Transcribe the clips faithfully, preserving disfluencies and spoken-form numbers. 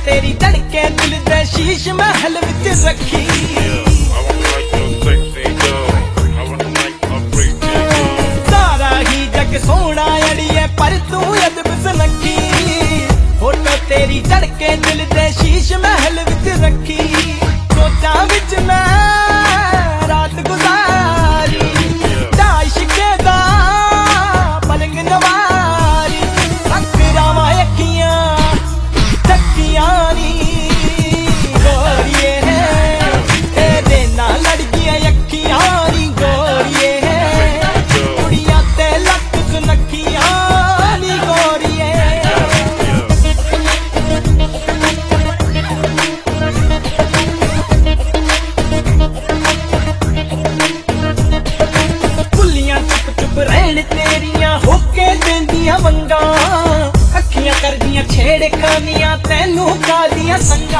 तेरी धड़के दिल दे शीश महल विच रखी सारा ही जग सोना अड़िए पर तू अदब सुनखी फोटो तेरी धड़के दिल दे शीश महल विच रखी सोचा विच मैं रात गुजारी इश्के दा पलंग नवारी अकरावा अखियां तकियां नी गोरिए तेरे नाल लड़कियां अखियां नी गोरिए कुड़ियां ते लक सुनखियां नी गोरिए भुलियां चुप चुप रहन तेरियां होके देंदियां वंगा अखियां करदियां छेड़ खानियां तैनू कादियां संगा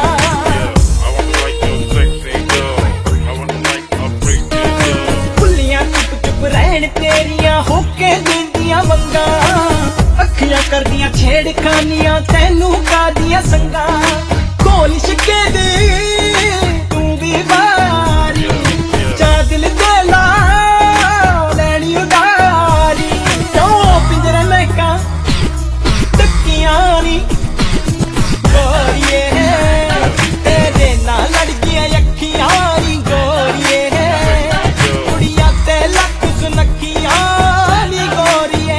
भुलियां चुप चुप रहन तेरियां होके देंदियां वंगा अखियां करदियां छेड़ खानियां तैनू कादियां संगा कोल शिके दे तू भी बारी चा दिल दे ला लैनी उदारी क्यों पिंजरे महका तकियां नी गोरिए तेरे नाल लड़कियां अखियां नी गोरिए कुड़ियां ते लक सुनखियां नी गोरिए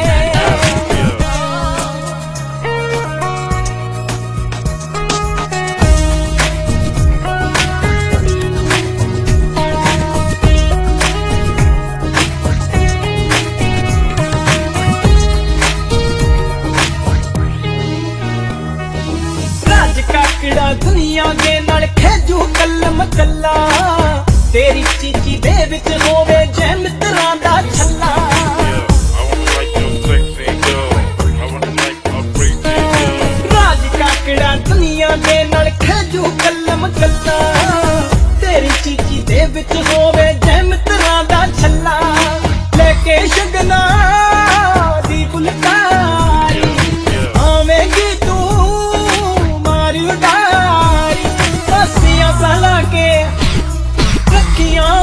राज काकड़ा दुनिया दे नाल खेजू कलम कल्ला तेरी चीची दे विच होवे जै मित्रां दा छल्ला राज काकड़ा दुनिया दे नाल खेजू कलम कल्ला तेरी चीची दे विच होवे जै मित्रां दा छल्ला लेके शगना दी फुलकारी आवेंगी तू मारी उडारी हसियां सला के रखियां